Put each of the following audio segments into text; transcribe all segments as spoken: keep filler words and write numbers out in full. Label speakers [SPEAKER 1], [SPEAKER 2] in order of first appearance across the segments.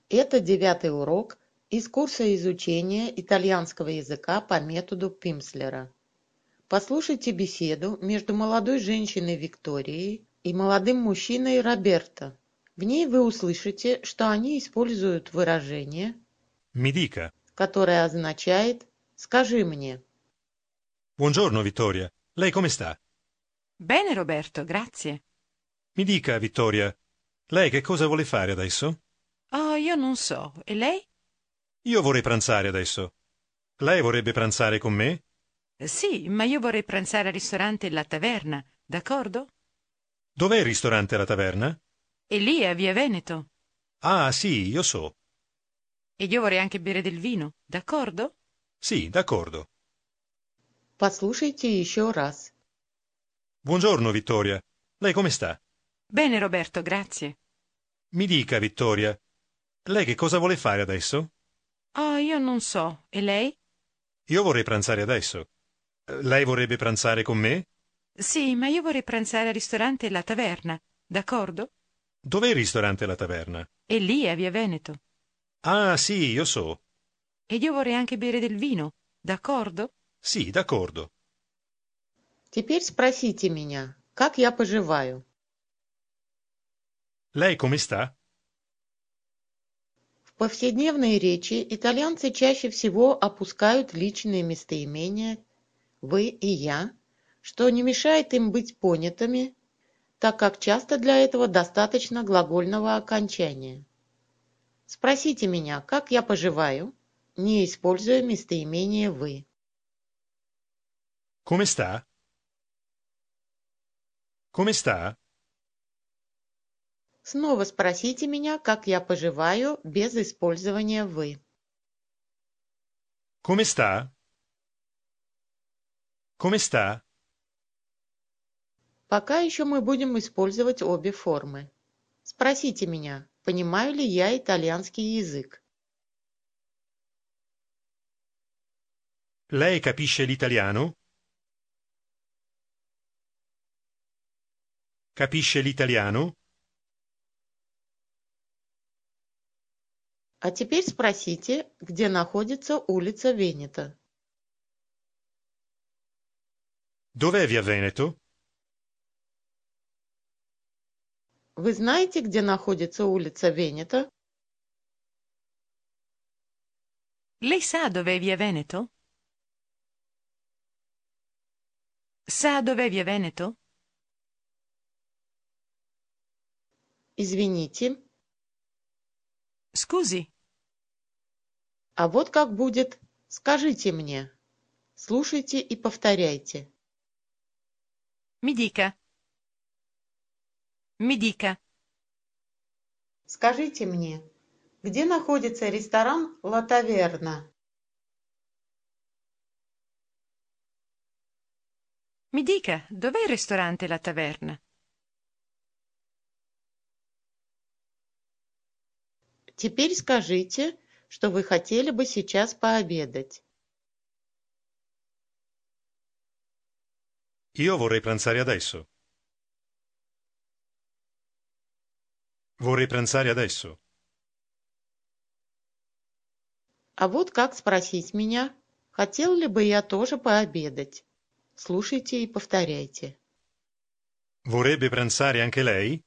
[SPEAKER 1] Это девятый урок из курса изучения итальянского языка по методу Пимслера. Послушайте беседу между молодой женщиной Викторией и молодым мужчиной Роберто. В ней вы услышите, что они используют выражение,
[SPEAKER 2] Mi dica.
[SPEAKER 1] которое означает «скажи мне».
[SPEAKER 2] Buongiorno Vittoria. Lei come sta?
[SPEAKER 3] Bene, Roberto, grazie.
[SPEAKER 2] Mi dica, Vittoria, lei che cosa vuole fare adesso?
[SPEAKER 3] Oh, io non so. E lei?
[SPEAKER 2] Io vorrei pranzare adesso. Lei vorrebbe pranzare con me?
[SPEAKER 3] Eh, Sì, ma io vorrei pranzare al ristorante La Taverna, d'accordo?
[SPEAKER 2] Dov'è il ristorante alla taverna?
[SPEAKER 3] E lì a Via Veneto.
[SPEAKER 2] Ah, sì, io so.
[SPEAKER 3] E io vorrei anche bere del vino, d'accordo?
[SPEAKER 2] Sì, d'accordo.
[SPEAKER 1] Послушайте еще раз.
[SPEAKER 2] Buongiorno Vittoria. Lei come sta?
[SPEAKER 3] Bene, Roberto, grazie.
[SPEAKER 2] Mi dica, Vittoria, lei che cosa vuole fare adesso?
[SPEAKER 3] Oh, io non so. E lei?
[SPEAKER 2] Io vorrei pranzare adesso. Eh, Lei vorrebbe pranzare con me?
[SPEAKER 3] Sì, ma io vorrei pranzare al ristorante La Taverna, d'accordo?
[SPEAKER 2] Dov'è il ristorante alla taverna?
[SPEAKER 3] E lì a Via Veneto.
[SPEAKER 2] Ah, sì, io so.
[SPEAKER 3] E io vorrei anche bere del vino, d'accordo?
[SPEAKER 2] Sì, d'accordo.
[SPEAKER 1] Теперь спросите меня, как я поживаю.
[SPEAKER 2] Lei come sta?
[SPEAKER 1] В повседневной речи итальянцы чаще всего опускают личные местоимения «вы» и «я», что не мешает им быть понятыми, так как часто для этого достаточно глагольного окончания. Спросите меня, как я поживаю, не используя местоимение «вы».
[SPEAKER 2] Come sta? Come sta?
[SPEAKER 1] Снова спросите меня, как я поживаю, без использования «вы».
[SPEAKER 2] Come sta? Come sta?
[SPEAKER 1] Пока еще мы будем использовать обе формы. Спросите меня, понимаю ли я итальянский язык.
[SPEAKER 2] Lei capisce l'italiano? Capisce l'italiano?
[SPEAKER 1] А теперь спросите, где находится улица Венето.
[SPEAKER 2] Dov'è via Veneto?
[SPEAKER 1] Вы знаете, где находится улица Венето?
[SPEAKER 3] Lei sa dov'è Via Veneto? Sa dov'è Via Veneto?
[SPEAKER 1] Извините.
[SPEAKER 3] Scusi.
[SPEAKER 1] А вот как будет «скажите мне». Слушайте и повторяйте.
[SPEAKER 3] Mi dica. Mi dica.
[SPEAKER 1] Скажите мне, где находится ресторан «Ла Таверна»?
[SPEAKER 3] Mi dica, dov'è il ristorante La Taverna?
[SPEAKER 1] Теперь скажите, что вы хотели бы сейчас пообедать.
[SPEAKER 2] Io vorrei pranzare adesso. Vorrei pranzare adesso.
[SPEAKER 1] А вот как спросить меня, хотел ли бы я тоже пообедать. Слушайте и повторяйте.
[SPEAKER 2] Vorrebbe pranzare anche lei?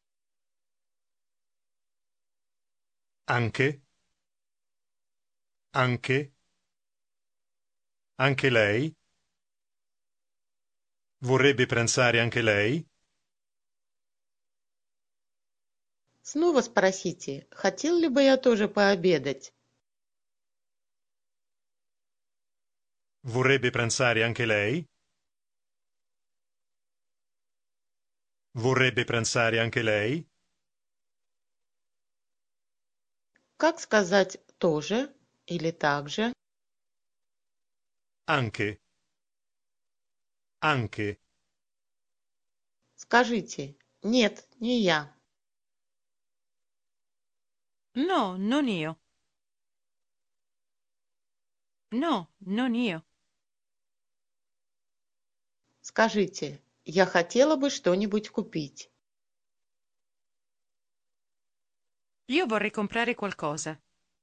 [SPEAKER 2] Anche? Anche? Anche lei? Vorrebbe pranzare anche lei?
[SPEAKER 1] Снова спросите, хотел ли бы я тоже пообедать.
[SPEAKER 2] Vorrebbe pranzare anche lei? Vorrebbe pranzare anche lei?
[SPEAKER 1] Как сказать «тоже» или «также»?
[SPEAKER 2] Anche. Anche.
[SPEAKER 1] Скажите «нет, не я».
[SPEAKER 3] No, non io. No, non io.
[SPEAKER 1] Скажите «я хотела бы что-нибудь купить».
[SPEAKER 3] Io vorrei comprare qualcosa.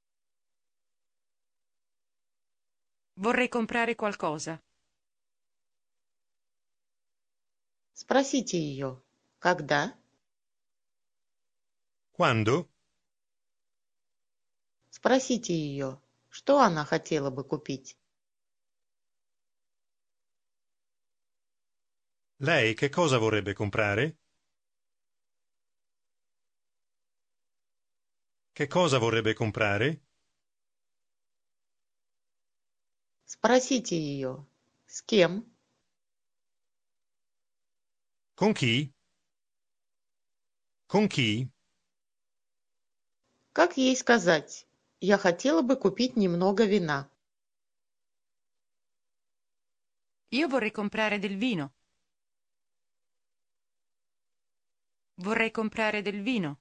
[SPEAKER 3] Vorrei comprare qualcosa.
[SPEAKER 1] Спросите ее. Когда?
[SPEAKER 2] Quando?
[SPEAKER 1] Спросите ее, что она хотела бы купить.
[SPEAKER 2] Lei che cosa vorrebbe comprare? Che cosa vorrebbe comprare?
[SPEAKER 1] Спросите ее. С кем?
[SPEAKER 2] Con chi? Con chi?
[SPEAKER 1] Как ей сказать? Я хотела бы купить немного вина.
[SPEAKER 3] Io vorrei comprare del vino. Vorrei comprare del vino.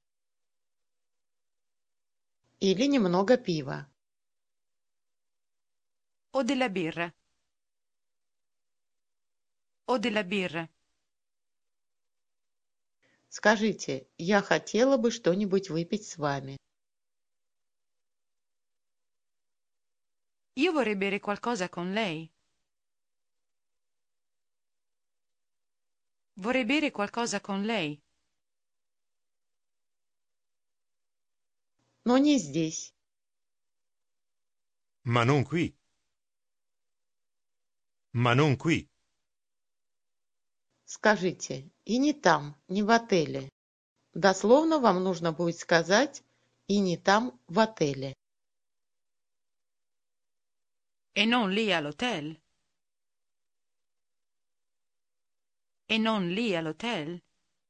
[SPEAKER 1] Или немного пива.
[SPEAKER 3] O della birra. O della birra.
[SPEAKER 1] Скажите, я хотела бы что-нибудь выпить с вами.
[SPEAKER 3] Io vorrei bere qualcosa con lei. Vorrei bere qualcosa con lei.
[SPEAKER 1] Но не здесь.
[SPEAKER 2] Ma non qui. Ma non qui.
[SPEAKER 1] Скажите, и не там, не в отеле. Дословно вам нужно будет сказать «и не там, в отеле».
[SPEAKER 3] E non lì all'hotel. E non lì all'hotel.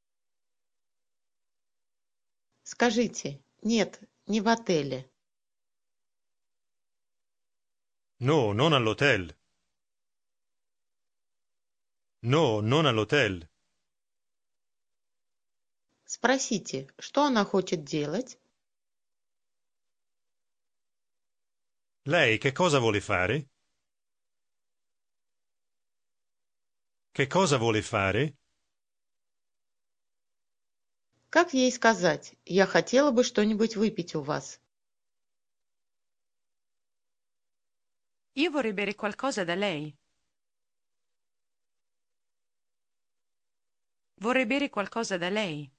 [SPEAKER 1] Скажите, нет, не в отеле.
[SPEAKER 2] No, non all'hotel. No, non all'hotel.
[SPEAKER 1] Спросите, что она хочет делать?
[SPEAKER 2] Lei che cosa vuole fare? Che cosa vuole fare?
[SPEAKER 1] Как ей сказать, я хотела бы что-нибудь выпить у вас?
[SPEAKER 3] Io vorrei bere qualcosa da lei. Vorrei bere qualcosa da lei.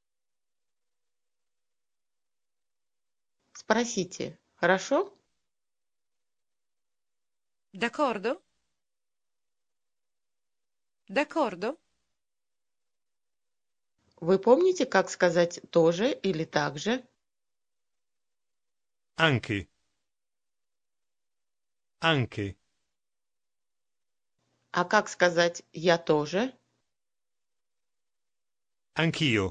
[SPEAKER 1] Спросите, хорошо?
[SPEAKER 3] D'accordo? D'accordo?
[SPEAKER 1] Вы помните, как сказать «тоже» или «так же»?
[SPEAKER 2] Anche. Anche.
[SPEAKER 1] А как сказать «я тоже»?
[SPEAKER 2] Anch'io.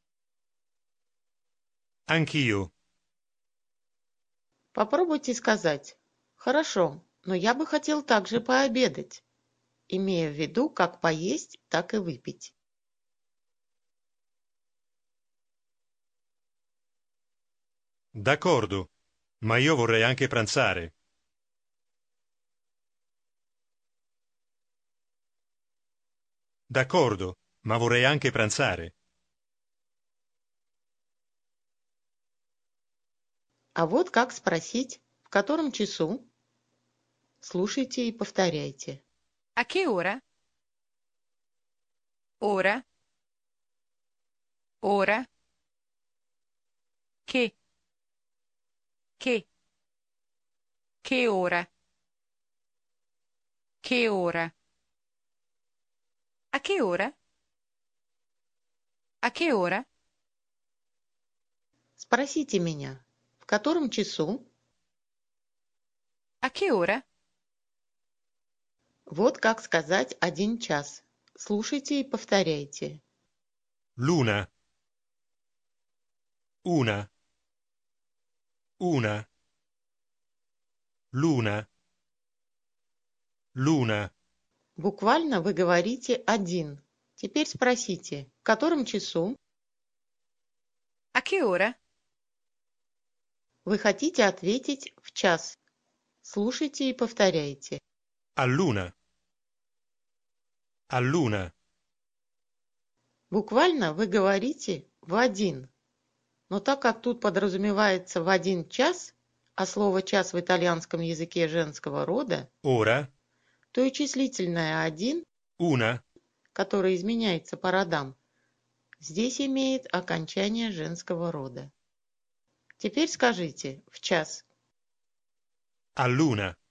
[SPEAKER 2] Anch'io.
[SPEAKER 1] Попробуйте сказать «хорошо, но я бы хотел также пообедать», имея в виду как поесть, так и выпить.
[SPEAKER 2] D'accordo, ma io vorrei anche pranzare. D'accordo, ma vorrei anche pranzare.
[SPEAKER 1] А вот как спросить, в котором часу? Слушайте и повторяйте.
[SPEAKER 3] A che ora? Ora? Ora? Che? Che? Che ora? Che ora? A che ora? A che ora?
[SPEAKER 1] Спросите меня, в котором часу?
[SPEAKER 3] A che ora?
[SPEAKER 1] Вот как сказать один час. Слушайте и повторяйте.
[SPEAKER 2] L'una. Una. Una. L'una. L'una.
[SPEAKER 1] Буквально вы говорите один. Теперь спросите, в котором часу?
[SPEAKER 3] A che ora?
[SPEAKER 1] Вы хотите ответить в час. Слушайте и повторяйте.
[SPEAKER 2] All'una. All'una.
[SPEAKER 1] Буквально вы говорите в один. Но так как тут подразумевается в один час, а слово «час» в итальянском языке женского рода,
[SPEAKER 2] ora,
[SPEAKER 1] то и числительное «один»,
[SPEAKER 2] una,
[SPEAKER 1] которое изменяется по родам, здесь имеет окончание женского рода. Теперь скажите «в час».
[SPEAKER 2] all'una,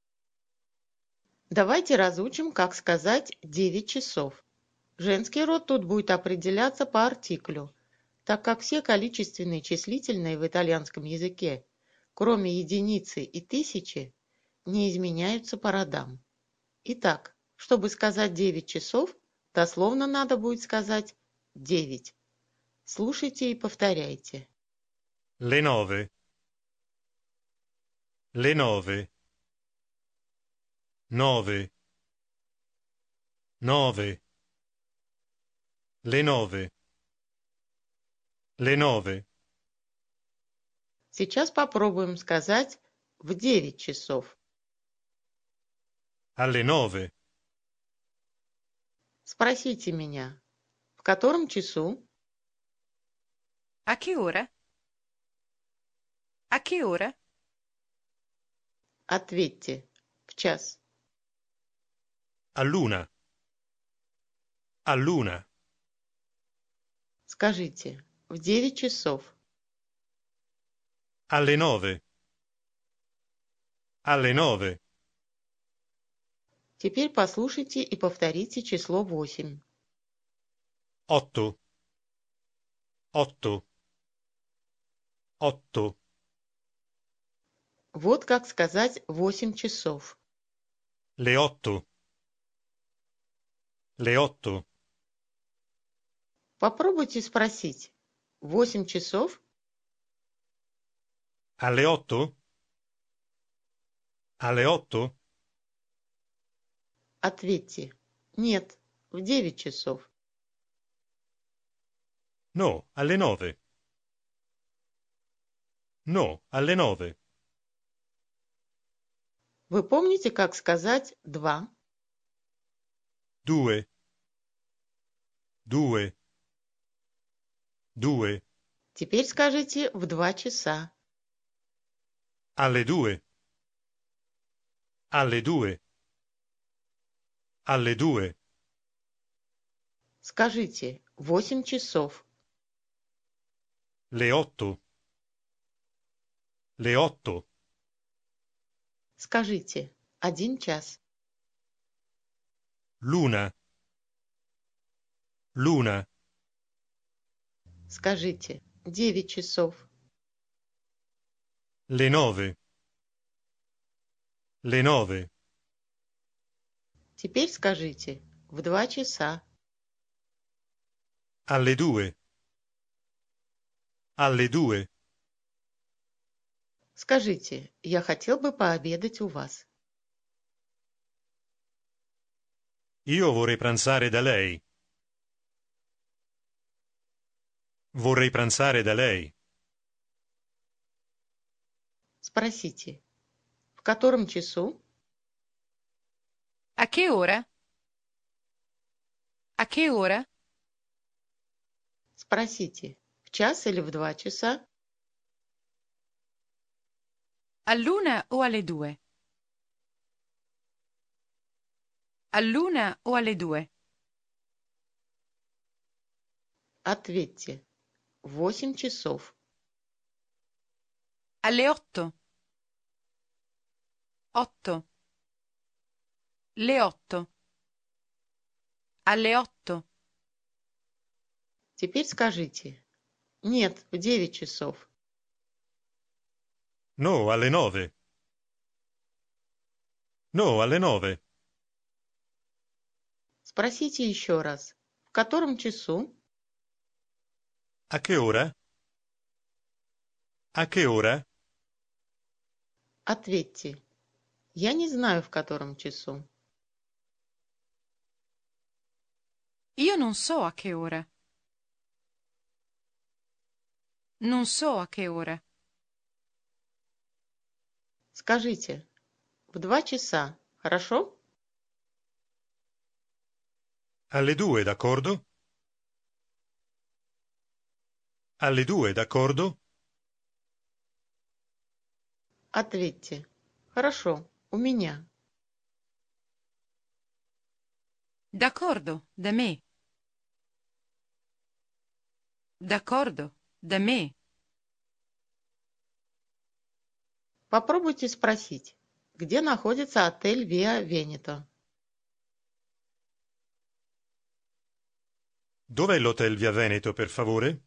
[SPEAKER 1] Давайте разучим, как сказать девять часов. Женский род тут будет определяться по артиклю, так как все количественные числительные в итальянском языке, кроме единицы и тысячи, не изменяются по родам. Итак, чтобы сказать девять часов, дословно надо будет сказать девять. Слушайте и повторяйте.
[SPEAKER 2] le nove, le nove, nove, nove, le nove, le nove,
[SPEAKER 1] Сейчас попробуем сказать в девять часов.
[SPEAKER 2] alle nove,
[SPEAKER 1] Спросите меня, в котором часу?
[SPEAKER 3] A che ora? A che ora?
[SPEAKER 1] Ответьте, в час.
[SPEAKER 2] all'una, all'una,
[SPEAKER 1] Скажите, в девять часов.
[SPEAKER 2] alle nove, alle nove,
[SPEAKER 1] Теперь послушайте и повторите число восемь.
[SPEAKER 2] otto, otto, otto,
[SPEAKER 1] Вот как сказать восемь часов.
[SPEAKER 2] le otto, le otto,
[SPEAKER 1] Попробуйте спросить. Восемь часов?
[SPEAKER 2] alle otto, alle otto,
[SPEAKER 1] Ответьте. Нет, в девять часов.
[SPEAKER 2] no, alle nove, no, alle nove,
[SPEAKER 1] Вы помните, как сказать два?
[SPEAKER 2] due, due, due,
[SPEAKER 1] Теперь скажите в два часа.
[SPEAKER 2] alle due, alle due, alle due,
[SPEAKER 1] Скажите восемь часов.
[SPEAKER 2] le otto, le otto,
[SPEAKER 1] Скажите один час.
[SPEAKER 2] l'una, l'una,
[SPEAKER 1] Скажите девять часов.
[SPEAKER 2] le nove, le nove,
[SPEAKER 1] Теперь скажите в два часа.
[SPEAKER 2] alle due, alle due,
[SPEAKER 1] Скажите, я хотел бы пообедать у вас.
[SPEAKER 2] io vorrei pranzare da lei. Vorrei pranzare da lei.
[SPEAKER 1] Спросите, в котором часу?
[SPEAKER 3] A che ora? A che ora?
[SPEAKER 1] Спросите, в час или в два часа?
[SPEAKER 3] All'una o alle due? All'una o alle due?
[SPEAKER 1] Ответьте, восемь часов.
[SPEAKER 3] Alle otto? Otto. Le otto. Alle otto.
[SPEAKER 1] Теперь скажите, нет, в девять часов.
[SPEAKER 2] No, alle nove. No, alle nove.
[SPEAKER 1] Спросите еще раз, в котором часу?
[SPEAKER 2] A che ora? A che ora?
[SPEAKER 1] Ответьте, я не знаю, в котором часу.
[SPEAKER 3] Io non so a che ora. Non so a che ora.
[SPEAKER 1] Скажите, в два часа, хорошо?
[SPEAKER 2] Alle due, d'accordo? Alle due, d'accordo?
[SPEAKER 1] Ответьте. Хорошо, у меня.
[SPEAKER 3] D'accordo, da me. D'accordo, da me.
[SPEAKER 1] Попробуйте спросить, где находится отель Виа Венето.
[SPEAKER 2] Dov'è l'hotel Via Veneto, per favore?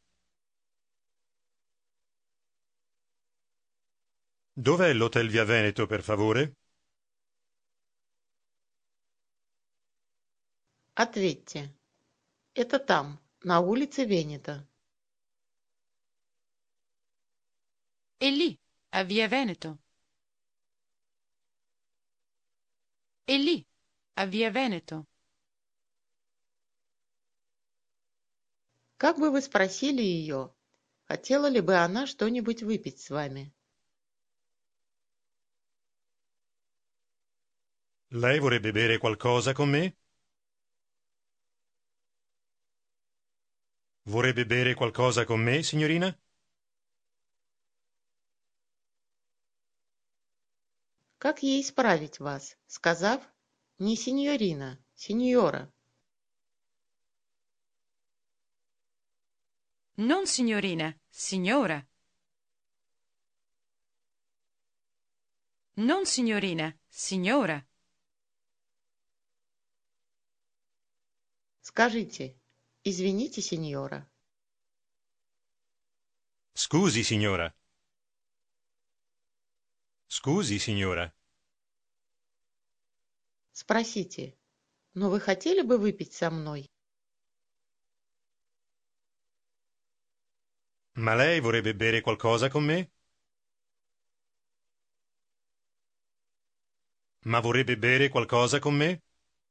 [SPEAKER 2] Dov'è l'hotel Via Veneto, per favore?
[SPEAKER 1] Ответьте. Это там, на улице Венето.
[SPEAKER 3] È lì, a Via Veneto. È lì, a Via Veneto.
[SPEAKER 1] Как бы вы спросили ее, хотела ли бы она что-нибудь выпить с вами?
[SPEAKER 2] Lei vorrebbe bere qualcosa con me? Vorrebbe bere qualcosa con me, signorina?
[SPEAKER 1] Как ей исправить вас, сказав не синьорина, синьора?
[SPEAKER 3] Non signorina, signora. Non signorina, signora.
[SPEAKER 1] Скажите, извините, синьора.
[SPEAKER 2] Scusi, signora. Scusi, signora.
[SPEAKER 1] Спросите, но вы хотели бы выпить со мной?
[SPEAKER 2] Ma lei vorrebbe bere qualcosa con me? Ma vorrebbe bere qualcosa con me?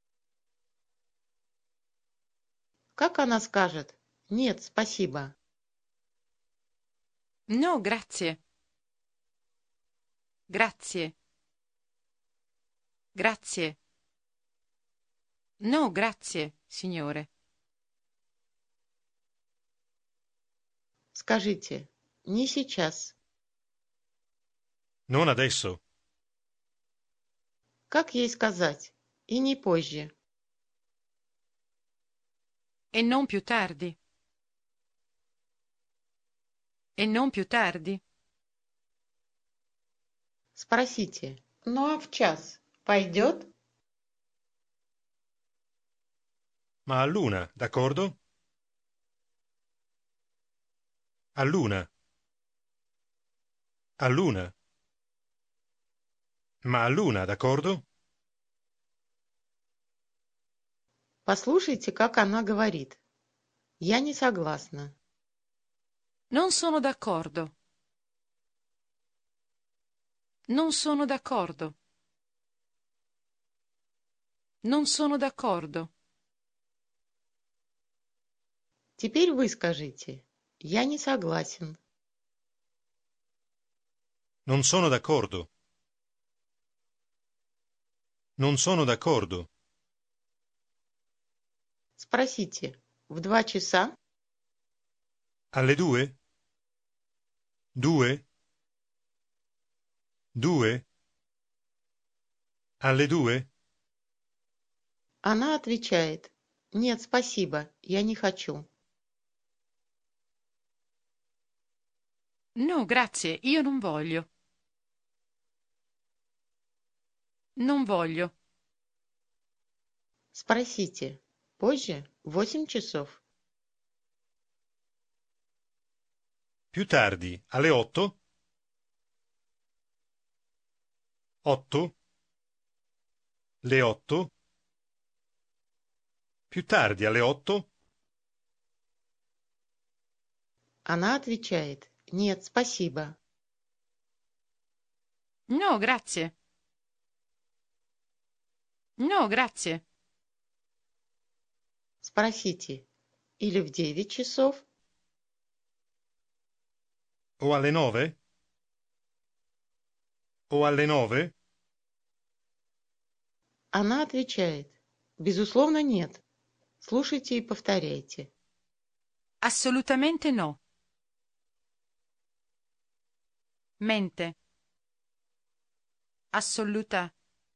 [SPEAKER 1] Как она скажет «нет, спасибо»?
[SPEAKER 3] No, grazie. Grazie. Grazie. No, grazie, signore.
[SPEAKER 1] Скажите, не сейчас.
[SPEAKER 2] Non adesso.
[SPEAKER 1] Как ей сказать? И не позже.
[SPEAKER 3] E non più tardi. E non più tardi.
[SPEAKER 1] Спросите, ну а в час пойдет?
[SPEAKER 2] Ma a luna, d'accordo? A luna. A luna. Ma a luna, d'accordo?
[SPEAKER 1] Послушайте, как она говорит. Я не согласна.
[SPEAKER 3] Non sono d'accordo. Non sono d'accordo. Non sono d'accordo.
[SPEAKER 1] Теперь вы скажите. Я не согласен.
[SPEAKER 2] Non sono d'accordo. Non sono d'accordo.
[SPEAKER 1] Спросите, в два часа?
[SPEAKER 2] Alle due? Due? Due? Alle due?
[SPEAKER 1] Она отвечает. Нет, спасибо, я не хочу.
[SPEAKER 3] No, grazie, io non voglio. Non voglio.
[SPEAKER 1] Спросите, позже, в восемь часов?
[SPEAKER 2] Più tardi, alle otto? Otto? Le otto? Più tardi, alle otto?
[SPEAKER 1] Она отвечает. Нет, спасибо.
[SPEAKER 3] No, grazie. No, grazie.
[SPEAKER 1] Спросите, или в девять часов?
[SPEAKER 2] O alle nove? O alle nove?
[SPEAKER 1] Она отвечает. Безусловно, нет. Слушайте и повторяйте.
[SPEAKER 3] Assolutamente no. Mente. Assoluta.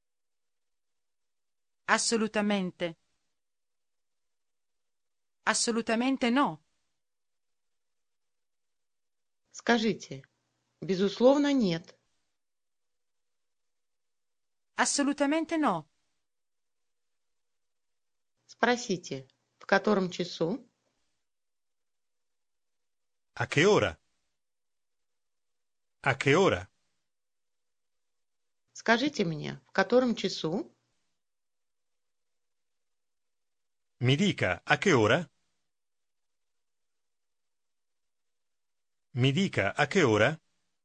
[SPEAKER 3] Assolutamente. Assolutamente no.
[SPEAKER 1] Скажите. Безусловно, нет.
[SPEAKER 3] Assolutamente no.
[SPEAKER 1] Спросите. В котором часу?
[SPEAKER 2] A che ora? A che ora?
[SPEAKER 1] Скажите мне, в котором часу?
[SPEAKER 2] Mi dica, a che ora? Mi dica, a che ora?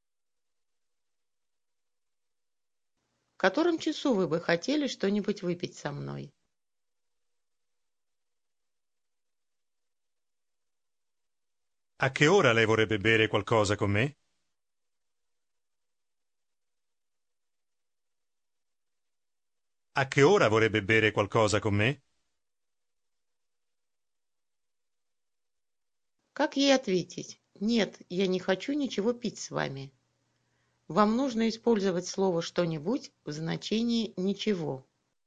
[SPEAKER 1] В котором часу вы бы хотели что-нибудь выпить со мной?
[SPEAKER 2] A che ora lei vorrebbe bere qualcosa con me? A che ora vorrebbe bere qualcosa con me?
[SPEAKER 1] Как ей ответить? Нет, я не хочу ничего пить с вами. Вам нужно использовать слово «что-нибудь» в значении «ничего».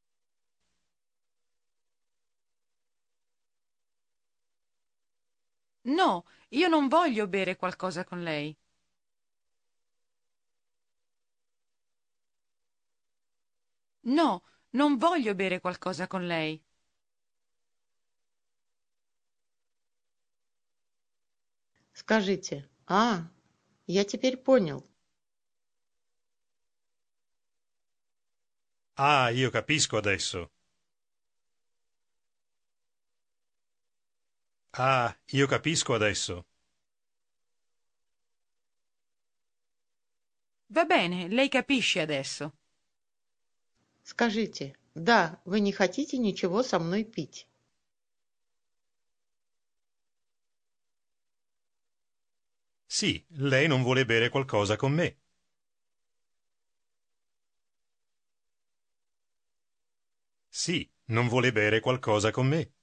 [SPEAKER 3] No, io non voglio bere qualcosa con lei. No, non voglio bere qualcosa con lei.
[SPEAKER 1] Скажите «А, я теперь понял».
[SPEAKER 2] Ah, io capisco adesso. Ah, io capisco adesso.
[SPEAKER 3] Va bene, lei capisce adesso.
[SPEAKER 1] Скажите «Да, вы не хотите ничего со мной пить».
[SPEAKER 2] Sì, lei non vuole bere qualcosa con me. Sì, non vuole bere qualcosa con me.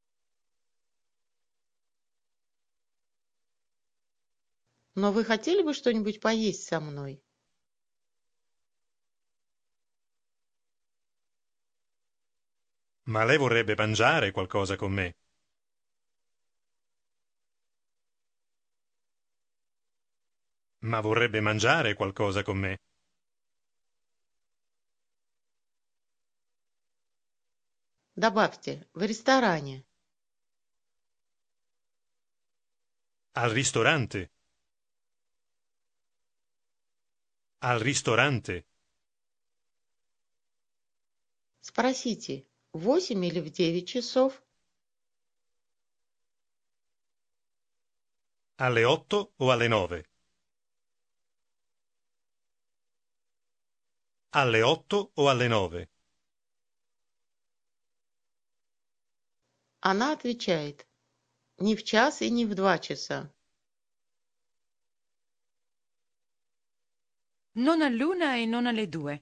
[SPEAKER 1] Но вы хотели бы что-нибудь поесть со мной?
[SPEAKER 2] Ma lei vorrebbe mangiare qualcosa con me. Ma vorrebbe mangiare qualcosa con me.
[SPEAKER 1] Добавьте «в ресторане».
[SPEAKER 2] Al ristorante. Al ristorante.
[SPEAKER 1] Спросите «в восемь или в девять часов?»
[SPEAKER 2] Alle otto o alle nove? Alle otto o alle nove?
[SPEAKER 1] Она отвечает «ни в час и не в два часа».
[SPEAKER 3] Non all'una e non alle due.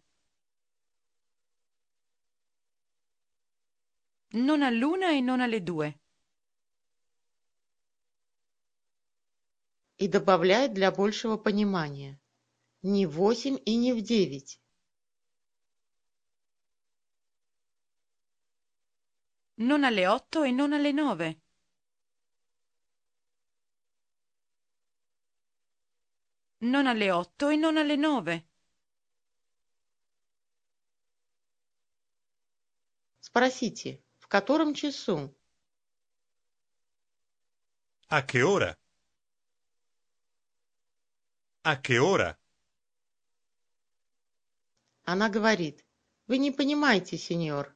[SPEAKER 3] Non all'una e non alle due.
[SPEAKER 1] И добавляет для большего понимания «ни в восемь и не в девять».
[SPEAKER 3] Non alle otto e non alle nove. Non alle otto e non alle nove.
[SPEAKER 1] Спросите «в котором часу?»
[SPEAKER 2] A che ora? A che ora?
[SPEAKER 1] Она говорит «вы не понимаете, сеньор».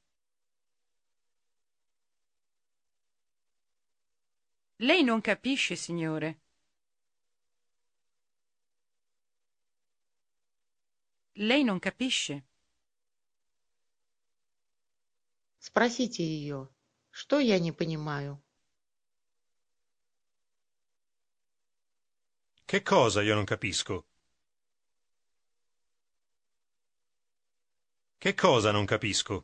[SPEAKER 3] Lei non capisce, signore. Lei non capisce.
[SPEAKER 1] Спросите ее «что я не понимаю?»
[SPEAKER 2] Che cosa io non capisco? Che cosa non capisco?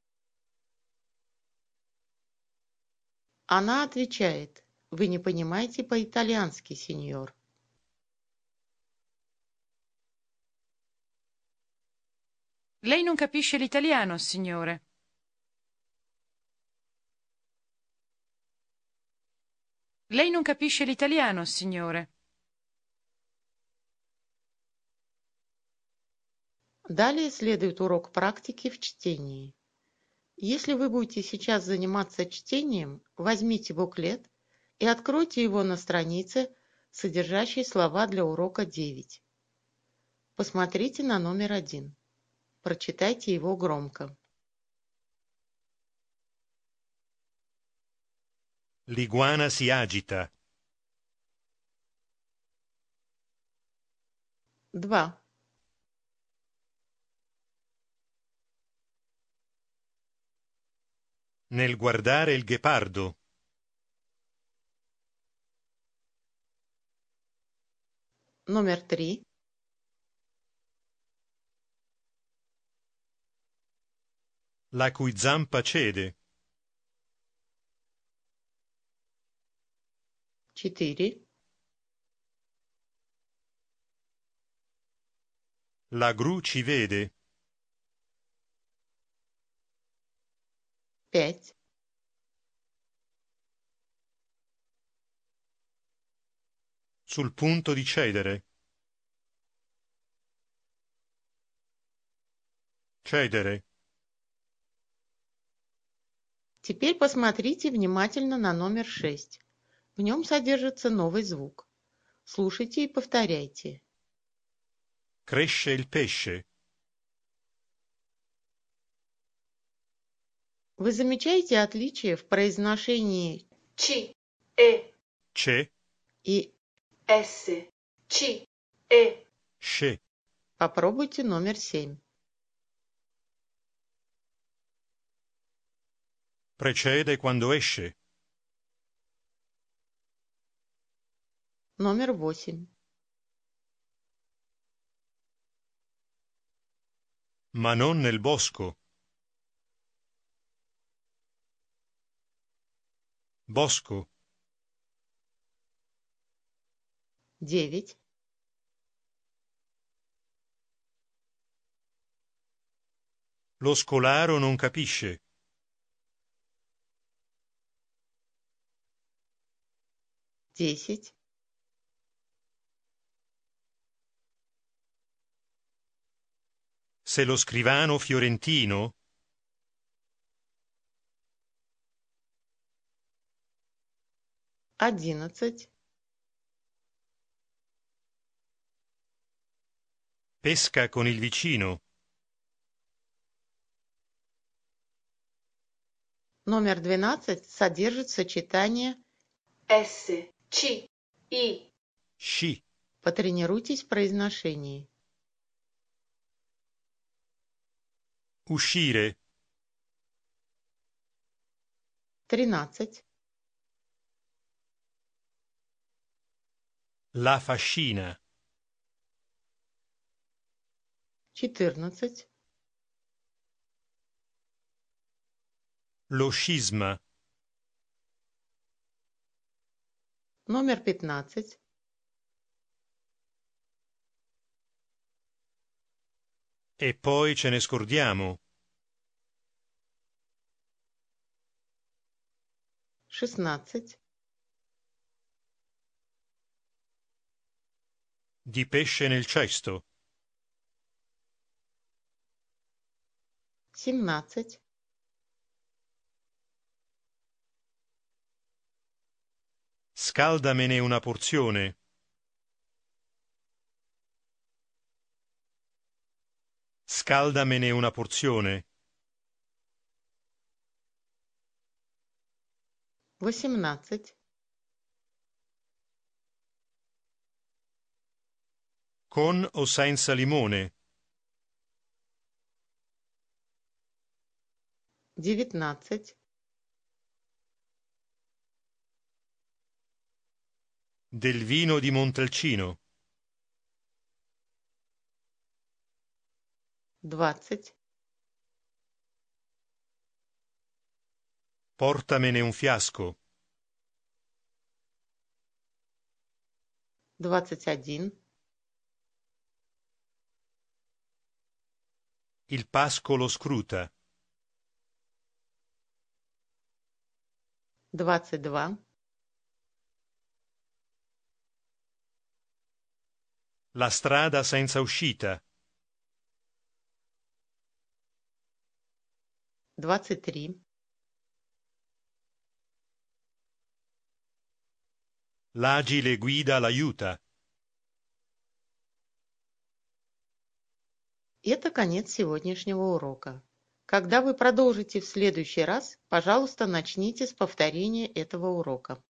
[SPEAKER 1] Она отвечает «вы не понимаете по-итальянски, сеньор».
[SPEAKER 3] Lei non capisce l'italiano, signore. Lei non capisce l'italiano, signore.
[SPEAKER 1] Далее следует урок практики в чтении. Если вы будете сейчас заниматься чтением, возьмите буклет и откройте его на странице, содержащей слова для урока девять. Посмотрите на номер один. Прочитайте его громко.
[SPEAKER 2] L'iguana si agita.
[SPEAKER 1] Два.
[SPEAKER 2] Nel guardare il ghepardo.
[SPEAKER 1] Номер три.
[SPEAKER 2] La cui zampa cede.
[SPEAKER 1] Четыре.
[SPEAKER 2] La gru ci vede.
[SPEAKER 1] Пять.
[SPEAKER 2] Sul punto di cedere. Cedere.
[SPEAKER 1] Теперь посмотрите внимательно на номер шесть. В нем содержится новый звук. Слушайте и повторяйте.
[SPEAKER 2] Cresce il pesce.
[SPEAKER 1] Вы замечаете отличие в произношении ч, э
[SPEAKER 2] C'è.
[SPEAKER 1] и с? Ч, э.
[SPEAKER 2] Sce.
[SPEAKER 1] Попробуйте номер семь.
[SPEAKER 2] Precede quando esce.
[SPEAKER 1] Номер восемь.
[SPEAKER 2] Ma non nel bosco. Bosco.
[SPEAKER 1] Девять.
[SPEAKER 2] Lo scolaro non capisce.
[SPEAKER 1] Десять.
[SPEAKER 2] Se lo scrivano fiorentino.
[SPEAKER 1] Одиннадцать.
[SPEAKER 2] Pesca con il vicino.
[SPEAKER 1] Номер двенадцать содержит сочетание с, ч, и.
[SPEAKER 2] Sci.
[SPEAKER 1] Потренируйтесь в произношении.
[SPEAKER 2] Uscire.
[SPEAKER 1] Тринадцать.
[SPEAKER 2] La fascina.
[SPEAKER 1] Четырнадцать.
[SPEAKER 2] Lo scisma.
[SPEAKER 1] Номер пятнадцать.
[SPEAKER 2] E poi ce ne scordiamo.
[SPEAKER 1] Шестнадцать.
[SPEAKER 2] Di pesce nel cesto.
[SPEAKER 1] Семнадцать.
[SPEAKER 2] Scaldamene una porzione. Scaldamene una porzione.
[SPEAKER 1] Восемнадцать.
[SPEAKER 2] Con o senza limone.
[SPEAKER 1] Девятнадцать.
[SPEAKER 2] Del vino di Montalcino.
[SPEAKER 1] Двадцать.
[SPEAKER 2] Portamene un fiasco.
[SPEAKER 1] Двадцать один.
[SPEAKER 2] Il pascolo scruta.
[SPEAKER 1] двадцать два,
[SPEAKER 2] La strada senza uscita.
[SPEAKER 1] двадцать три,
[SPEAKER 2] L'agile guida l'aiuta.
[SPEAKER 1] Это конец сегодняшнего урока. Когда вы продолжите в следующий раз, пожалуйста, начните с повторения этого урока.